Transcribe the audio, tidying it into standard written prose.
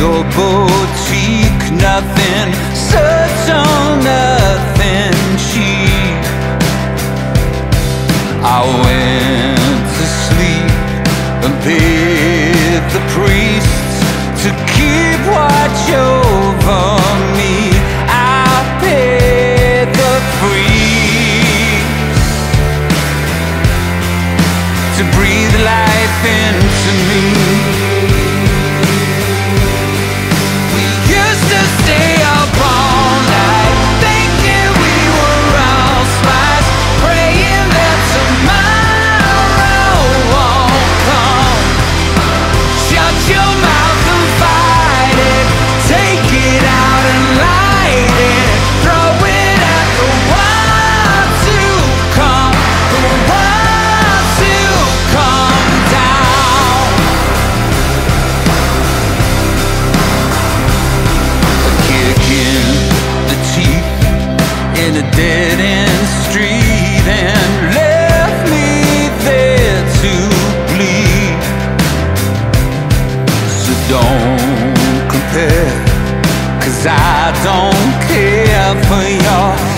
your boutique, nothing subtle, nothing cheap. I went to sleep and paid the priests to keep watch over me. I paid the priest to breathe life into me. We used to stay up all night, thinking we were all spies, praying that tomorrow won't come. Shut your mouth and fight it, take it out and light it, throw it at the ones who come, the ones who come down. A kick in the teeth in a dead-end street and left me there to bleed. So don't compare, 'cause I don't care for your